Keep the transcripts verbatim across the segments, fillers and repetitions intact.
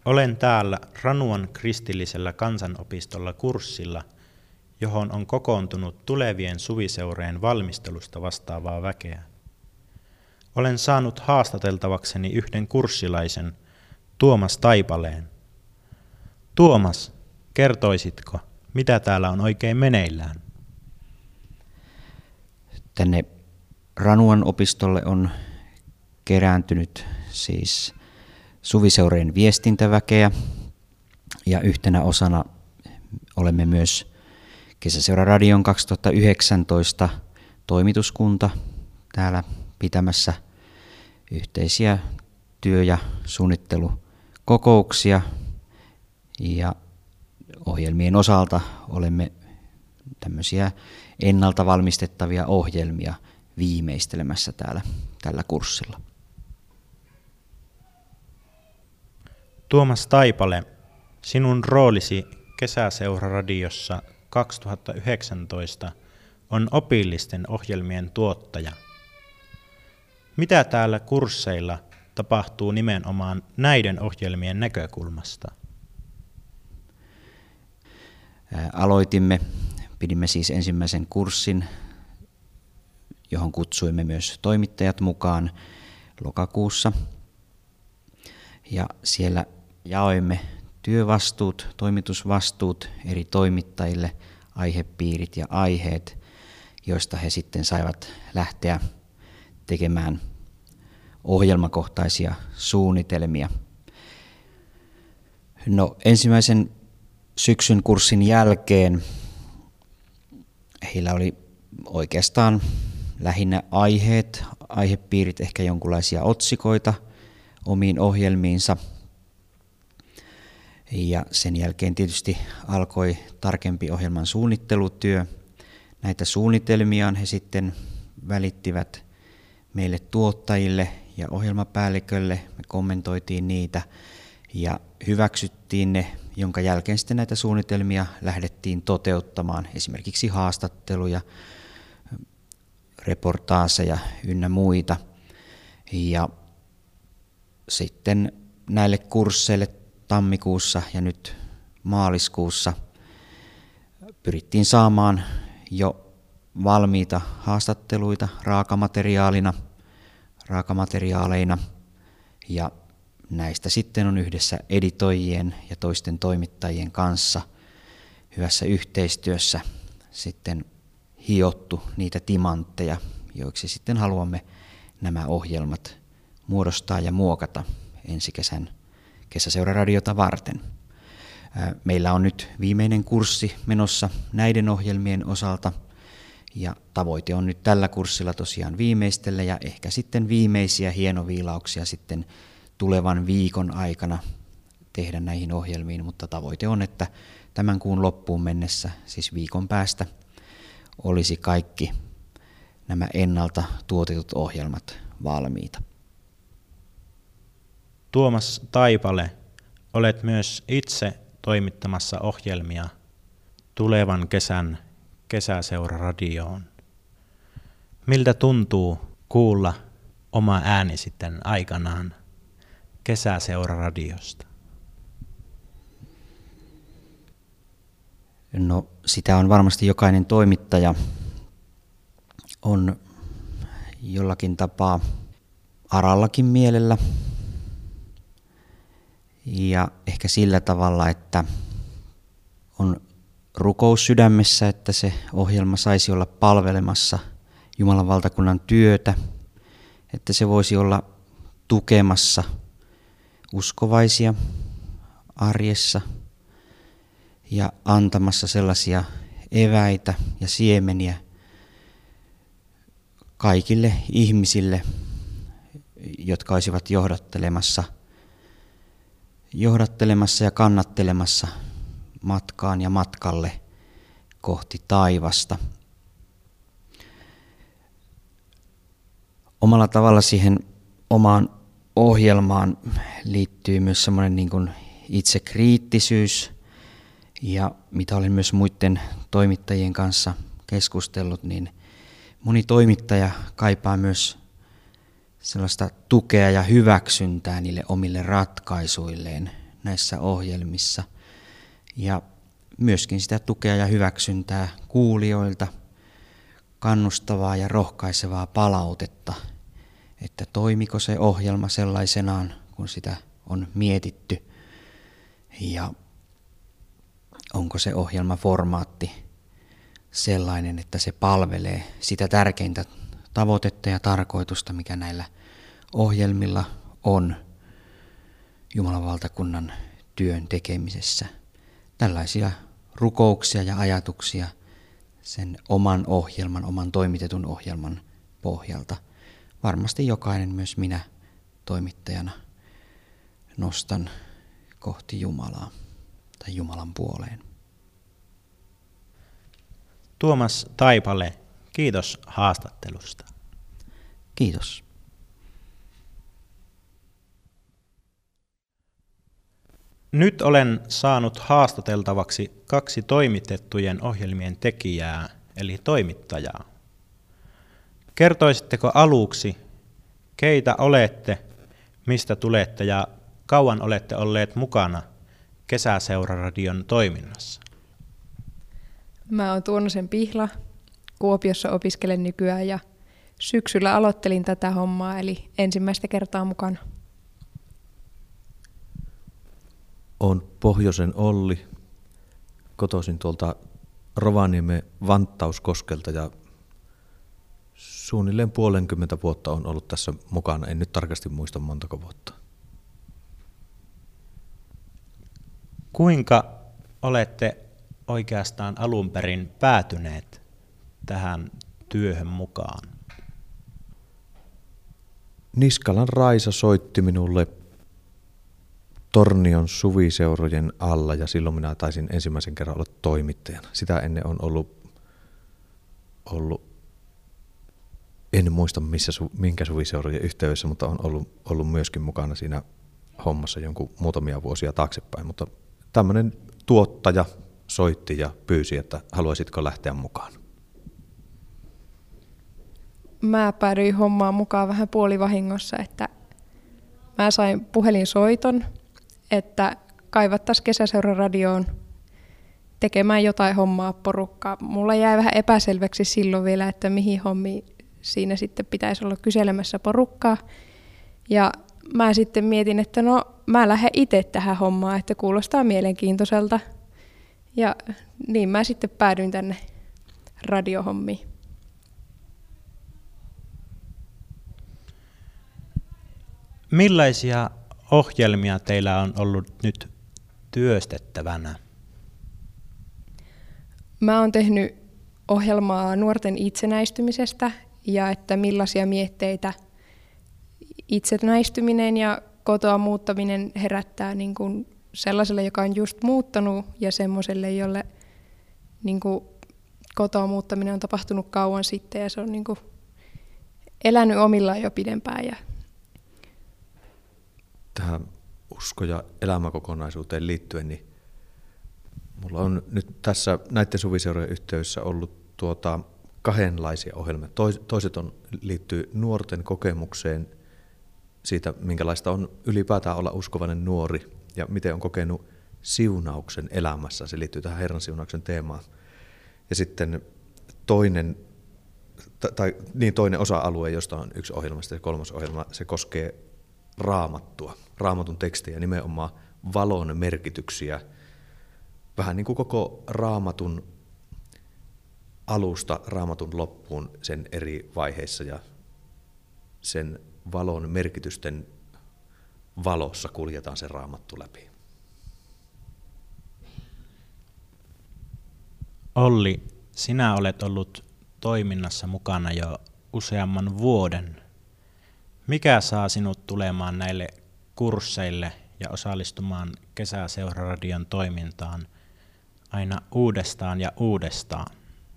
Olen täällä Ranuan kristillisellä kansanopistolla kurssilla, johon on kokoontunut tulevien suviseurojen valmistelusta vastaavaa väkeä. Olen saanut haastateltavakseni yhden kurssilaisen, Tuomas Taipaleen. Tuomas, kertoisitko, mitä täällä on oikein meneillään? Tänne Ranuan opistolle on kerääntynyt siis suviseurojen viestintäväkeä ja yhtenä osana olemme myös Kesäseura-radion kaksituhattayhdeksäntoista toimituskunta täällä pitämässä yhteisiä työ- ja suunnittelukokouksia ja ohjelmien osalta olemme tämmöisiä ennalta valmistettavia ohjelmia viimeistelemässä täällä tällä kurssilla. Tuomas Taipale, sinun roolisi Kesäseura-radiossa kaksituhattayhdeksäntoista on opillisten ohjelmien tuottaja. Mitä täällä kursseilla tapahtuu nimenomaan näiden ohjelmien näkökulmasta? Aloitimme, pidimme siis ensimmäisen kurssin, johon kutsuimme myös toimittajat mukaan lokakuussa. Ja siellä jaoimme työvastuut, toimitusvastuut eri toimittajille, aihepiirit ja aiheet, joista he sitten saivat lähteä tekemään ohjelmakohtaisia suunnitelmia. No, ensimmäisen syksyn kurssin jälkeen heillä oli oikeastaan lähinnä aiheet, aihepiirit, ehkä jonkinlaisia otsikoita omiin ohjelmiinsa. Ja sen jälkeen tietysti alkoi tarkempi ohjelman suunnittelutyö. Näitä suunnitelmiaan he sitten välittivät meille tuottajille ja ohjelmapäällikölle. Me kommentoitiin niitä ja hyväksyttiin ne, jonka jälkeen sitten näitä suunnitelmia lähdettiin toteuttamaan. Esimerkiksi haastatteluja, reportaaseja ynnä muita. Ja sitten näille kursseille tammikuussa ja nyt maaliskuussa pyrittiin saamaan jo valmiita haastatteluita raakamateriaalina, raakamateriaaleina ja näistä sitten on yhdessä editoijien ja toisten toimittajien kanssa hyvässä yhteistyössä sitten hiottu niitä timantteja, joiksi sitten haluamme nämä ohjelmat muodostaa ja muokata ensi kesän Kesäseura-radiota varten. Meillä on nyt viimeinen kurssi menossa näiden ohjelmien osalta ja tavoite on nyt tällä kurssilla tosiaan viimeistellä ja ehkä sitten viimeisiä hienoviilauksia sitten tulevan viikon aikana tehdä näihin ohjelmiin, mutta tavoite on, että tämän kuun loppuun mennessä, siis viikon päästä, olisi kaikki nämä ennalta tuotetut ohjelmat valmiita. Tuomas Taipale, olet myös itse toimittamassa ohjelmia tulevan kesän Kesäseura-radioon. Miltä tuntuu kuulla oma ääni sitten aikanaan Kesäseura-radiosta? No, sitä on varmasti jokainen toimittaja on jollakin tapaa arallakin mielellä. Ja ehkä sillä tavalla, että on rukous sydämessä, että se ohjelma saisi olla palvelemassa Jumalan valtakunnan työtä, että se voisi olla tukemassa uskovaisia arjessa ja antamassa sellaisia eväitä ja siemeniä kaikille ihmisille, jotka olisivat johdattelemassa johdattelemassa ja kannattelemassa matkaan ja matkalle kohti taivasta. Omalla tavalla siihen omaan ohjelmaan liittyy myös semmoinen niin kuin itsekriittisyys ja mitä olen myös muiden toimittajien kanssa keskustellut, niin moni toimittaja kaipaa myös sellaista tukea ja hyväksyntää niille omille ratkaisuilleen näissä ohjelmissa. Ja myöskin sitä tukea ja hyväksyntää kuulijoilta, kannustavaa ja rohkaisevaa palautetta, että toimiko se ohjelma sellaisenaan, kun sitä on mietitty, ja onko se ohjelmaformaatti sellainen, että se palvelee sitä tärkeintä tavoitetta ja tarkoitusta, mikä näillä ohjelmilla on Jumalan valtakunnan työn tekemisessä. Tällaisia rukouksia ja ajatuksia sen oman ohjelman, oman toimitetun ohjelman pohjalta. Varmasti jokainen, myös minä toimittajana, nostan kohti Jumalaa tai Jumalan puoleen. Tuomas Taipale, kiitos haastattelusta. Kiitos. Nyt olen saanut haastateltavaksi kaksi toimitettujen ohjelmien tekijää, eli toimittajaa. Kertoisitteko aluksi, keitä olette, mistä tulette ja kauan olette olleet mukana Kesäseuraradion toiminnassa? Mä oon Tuonosen Pihla, Kuopiossa opiskelen nykyään ja syksyllä aloittelin tätä hommaa, eli ensimmäistä kertaa mukana. Olen Pohjoisen Olli, kotoisin tuolta Rovaniemen Vanttauskoskelta ja suunnilleen puolenkymmentä vuotta on ollut tässä mukana. En nyt tarkasti muista montako vuotta. Kuinka olette oikeastaan alun perin päätyneet tähän työhön mukaan? Niskalan Raisa soitti minulle Tornion suviseurojen alla ja silloin minä taisin ensimmäisen kerran olla toimittajana. Sitä ennen on ollut, ollut en muista missä, minkä suviseurojen yhteydessä, mutta on ollut, ollut myöskin mukana siinä hommassa jonkun muutamia vuosia taaksepäin. Mutta tämmöinen tuottaja soitti ja pyysi, että haluaisitko lähteä mukaan. Mä päädyin hommaan mukaan vähän puolivahingossa, että mä sain puhelinsoiton, että kaivattaisiin Kesäseuraradioon tekemään jotain hommaa porukkaa. Mulla jäi vähän epäselväksi silloin vielä, että mihin hommiin siinä sitten pitäisi olla kyselemässä porukkaa. Ja mä sitten mietin, että no mä lähden itse tähän hommaan, että kuulostaa mielenkiintoiselta. Ja niin mä sitten päädyin tänne radiohommiin. Millaisia ohjelmia teillä on ollut nyt työstettävänä? Mä oon tehnyt ohjelmaa nuorten itsenäistymisestä ja että millaisia mietteitä itsenäistyminen ja kotoa muuttaminen herättää niin kuin sellaiselle, joka on just muuttanut ja semmoiselle, jolle niin kuin kotoa muuttaminen on tapahtunut kauan sitten ja se on niin kuin elänyt omillaan jo pidempään. Ja tähän usko- ja elämäkokonaisuuteen liittyen, niin mulla on nyt tässä näiden suviseurojen yhteydessä ollut tuota kahdenlaisia ohjelmia. Toiset on, liittyy nuorten kokemukseen siitä, minkälaista on ylipäätään olla uskovainen nuori ja miten on kokenut siunauksen elämässä. Se liittyy tähän Herran siunauksen teemaan. Ja sitten toinen, tai niin toinen osa-alue, josta on yksi ohjelma, sitten kolmas ohjelma, se koskee Raamattua, Raamatun tekstejä, nimenomaan valon merkityksiä, vähän niin kuin koko Raamatun alusta Raamatun loppuun sen eri vaiheissa ja sen valon merkitysten valossa kuljetaan se Raamattu läpi. Olli, sinä olet ollut toiminnassa mukana jo useamman vuoden. Mikä saa sinut tulemaan näille kursseille ja osallistumaan Kesäseuraradion toimintaan aina uudestaan ja uudestaan?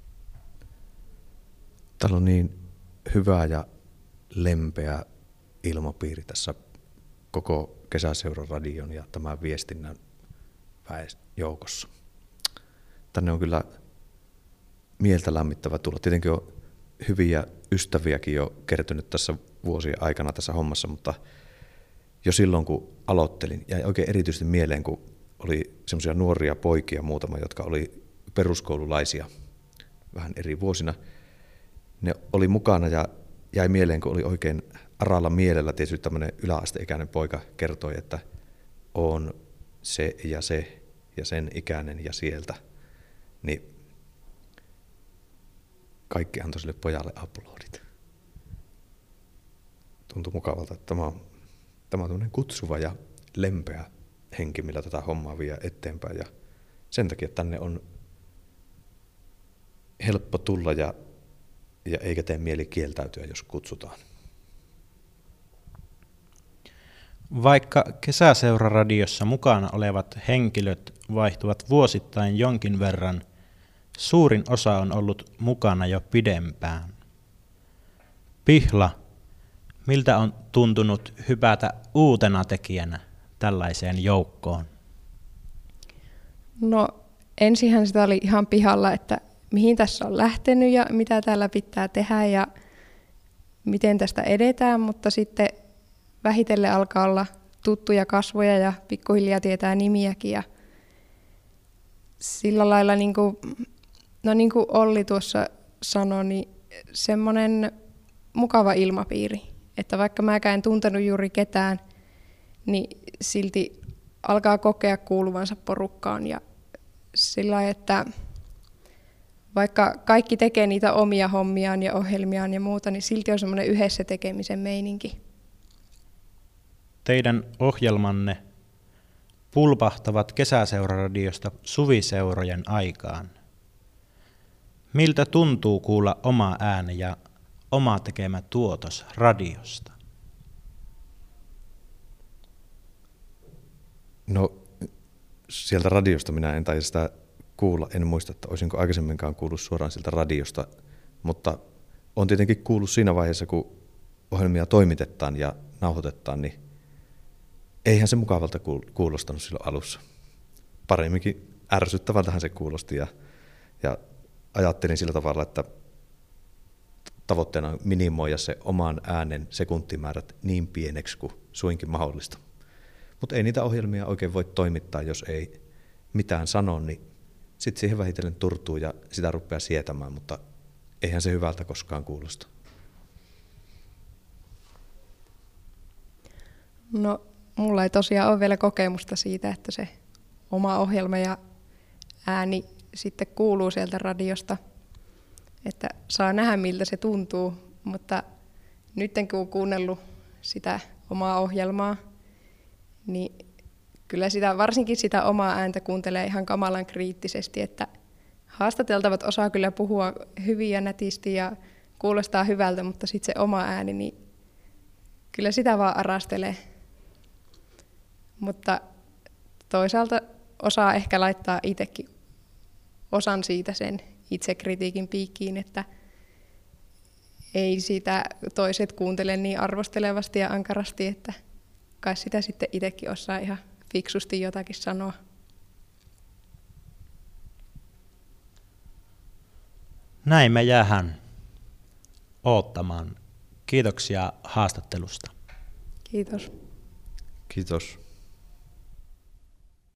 Täällä on niin hyvä ja lempeä ilmapiiri tässä koko Kesäseuraradion ja tämän viestinnän joukossa. Tänne on kyllä mieltä lämmittävä tulla. Tietenkin on hyviä ystäviäkin jo kertynyt tässä vuosien aikana tässä hommassa, mutta jo silloin, kun aloittelin. Jäi oikein erityisesti mieleen, kun oli semmoisia nuoria poikia muutama, jotka oli peruskoululaisia vähän eri vuosina. Ne oli mukana ja jäi mieleen, kun oli oikein aralla mielellä. Tietysti tämmöinen yläasteikäinen poika kertoi, että on se ja se ja sen ikäinen ja sieltä. Niin kaikki antoi sille pojalle aplodit. Tuntui mukavalta, että tämä on, tämä on tämmöinen kutsuva ja lempeä henki, millä tätä hommaa vie eteenpäin. Ja sen takia tänne on helppo tulla ja, ja eikä tee mieli kieltäytyä, jos kutsutaan. Vaikka Kesäseura-radiossa mukana olevat henkilöt vaihtuvat vuosittain jonkin verran, suurin osa on ollut mukana jo pidempään. Pihla, miltä on tuntunut hypätä uutena tekijänä tällaiseen joukkoon? No ensinhän sitä oli ihan pihalla, että mihin tässä on lähtenyt ja mitä täällä pitää tehdä ja miten tästä edetään, mutta sitten vähitellen alkaa olla tuttuja kasvoja ja pikkuhiljaa tietää nimiäkin ja sillä lailla, niin kuin, no niin kuin Olli tuossa sanoi, niin semmoinen mukava ilmapiiri, että vaikka mäkään en tuntenut juuri ketään, niin silti alkaa kokea kuuluvansa porukkaan ja sillä lailla, että vaikka kaikki tekee niitä omia hommiaan ja ohjelmiaan ja muuta, niin silti on semmoinen yhdessä tekemisen meininki. Teidän ohjelmanne pulpahtavat Kesäseura-radiosta suviseurojen aikaan. Miltä tuntuu kuulla oma ääni ja oma tekemä tuotos radiosta? No sieltä radiosta minä en taida sitä kuulla. En muista, että olisinko aikaisemminkaan kuullut suoraan sieltä radiosta, mutta on tietenkin kuullut siinä vaiheessa, kun ohjelmia toimitetaan ja nauhoitetaan, niin eihän se mukavalta kuulostanut silloin alussa. Paremminkin ärsyttävältähän se kuulosti ja, ja ajattelin sillä tavalla, että tavoitteena on minimoida se oman äänen sekuntimäärät niin pieneksi kuin suinkin mahdollista. Mutta ei niitä ohjelmia oikein voi toimittaa, jos ei mitään sano, niin sitten siihen vähitellen turtuu ja sitä rupeaa sietämään, mutta eihän se hyvältä koskaan kuulosta. No, mulla ei tosiaan ole vielä kokemusta siitä, että se oma ohjelma ja ääni sitten kuuluu sieltä radiosta, että saa nähdä miltä se tuntuu, mutta nyt kun olen kuunnellut sitä omaa ohjelmaa, niin kyllä sitä, varsinkin sitä omaa ääntä kuuntelee ihan kamalan kriittisesti, että haastateltavat osaa kyllä puhua hyvin ja nätisti ja kuulostaa hyvältä, mutta sitten se oma ääni, niin kyllä sitä vaan arastelee. Mutta toisaalta osaa ehkä laittaa itsekin osan siitä sen itsekritiikin piikkiin, että ei sitä toiset kuuntele niin arvostelevasti ja ankarasti, että kai sitä sitten itsekin osaa ihan fiksusti jotakin sanoa. Näin me jäähän oottamaan. Kiitoksia haastattelusta. Kiitos. Kiitos.